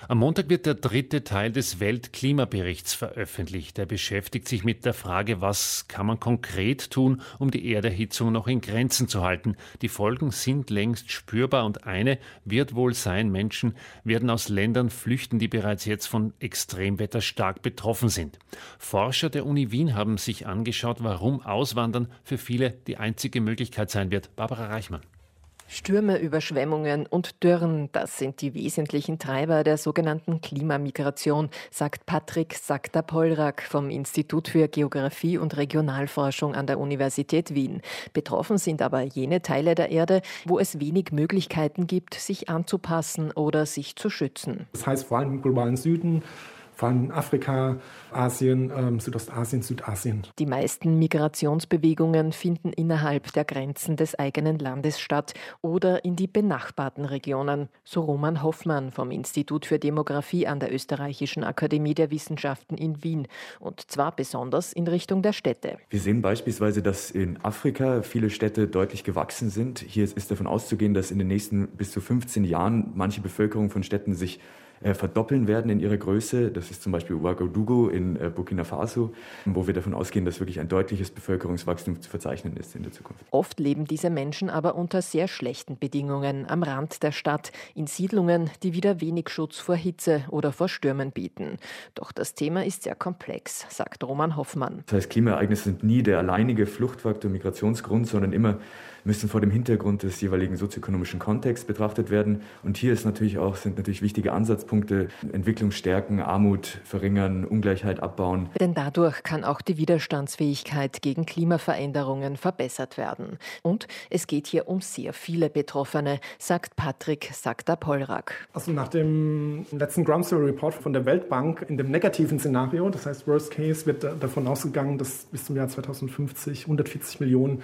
Am Montag wird der dritte Teil des Weltklimaberichts veröffentlicht. Er beschäftigt sich mit der Frage, was kann man konkret tun, um die Erderhitzung noch in Grenzen zu halten. Die Folgen sind längst spürbar und eine wird wohl sein, Menschen werden aus Ländern flüchten, die bereits jetzt von Extremwetter stark betroffen sind. Forscher der Uni Wien haben sich angeschaut, warum Auswandern für viele die einzige Möglichkeit sein wird. Barbara Reichmann. Stürme, Überschwemmungen und Dürren, das sind die wesentlichen Treiber der sogenannten Klimamigration, sagt Patrick Sakta-Polrak vom Institut für Geographie und Regionalforschung an der Universität Wien. Betroffen sind aber jene Teile der Erde, wo es wenig Möglichkeiten gibt, sich anzupassen oder sich zu schützen. Das heißt vor allem im globalen Süden, vor allem in Afrika, Asien, Südostasien, Südasien. Die meisten Migrationsbewegungen finden innerhalb der Grenzen des eigenen Landes statt oder in die benachbarten Regionen, so Roman Hoffmann vom Institut für Demografie an der Österreichischen Akademie der Wissenschaften in Wien. Und zwar besonders in Richtung der Städte. Wir sehen beispielsweise, dass in Afrika viele Städte deutlich gewachsen sind. Hier ist davon auszugehen, dass in den nächsten bis zu 15 Jahren manche Bevölkerung von Städten sich verdoppeln werden in ihrer Größe. Das ist zum Beispiel Ouagadougou in Burkina Faso, wo wir davon ausgehen, dass wirklich ein deutliches Bevölkerungswachstum zu verzeichnen ist in der Zukunft. Oft leben diese Menschen aber unter sehr schlechten Bedingungen am Rand der Stadt, in Siedlungen, die wieder wenig Schutz vor Hitze oder vor Stürmen bieten. Doch das Thema ist sehr komplex, sagt Roman Hoffmann. Das heißt, Klimaereignisse sind nie der alleinige Fluchtfaktor, Migrationsgrund, sondern immer müssen vor dem Hintergrund des jeweiligen sozioökonomischen Kontexts betrachtet werden. Und hier sind natürlich wichtige Ansatzpunkte: Entwicklung stärken, Armut verringern, Ungleichheit abbauen. Denn dadurch kann auch die Widerstandsfähigkeit gegen Klimaveränderungen verbessert werden. Und es geht hier um sehr viele Betroffene, sagt Patrick Sakta-Polrak. Also nach dem letzten Ground Zero Report von der Weltbank in dem negativen Szenario, das heißt Worst Case, wird davon ausgegangen, dass bis zum Jahr 2050 140 Millionen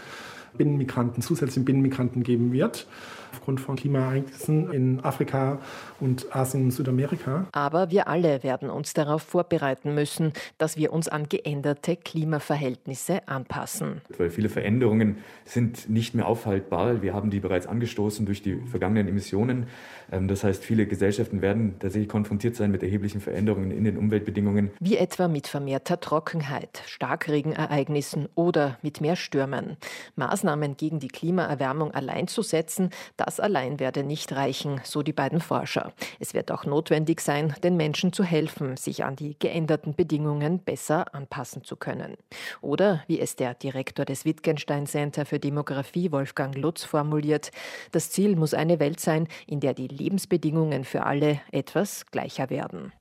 zusätzliche Binnenmigranten geben wird, aufgrund von Klimaereignissen in Afrika und Asien und Südamerika. Aber wir alle werden uns darauf vorbereiten müssen, dass wir uns an geänderte Klimaverhältnisse anpassen. Weil viele Veränderungen sind nicht mehr aufhaltbar. Wir haben die bereits angestoßen durch die vergangenen Emissionen. Das heißt, viele Gesellschaften werden tatsächlich konfrontiert sein mit erheblichen Veränderungen in den Umweltbedingungen. Wie etwa mit vermehrter Trockenheit, Starkregenereignissen oder mit mehr Stürmen. Maßnahmen gegen die Klimaerwärmung allein zu setzen, das allein werde nicht reichen, so die beiden Forscher. Es wird auch notwendig sein, den Menschen zu helfen, sich an die geänderten Bedingungen besser anpassen zu können. Oder, wie es der Direktor des Wittgenstein Center für Demografie, Wolfgang Lutz, formuliert: Das Ziel muss eine Welt sein, in der die Lebensbedingungen für alle etwas gleicher werden.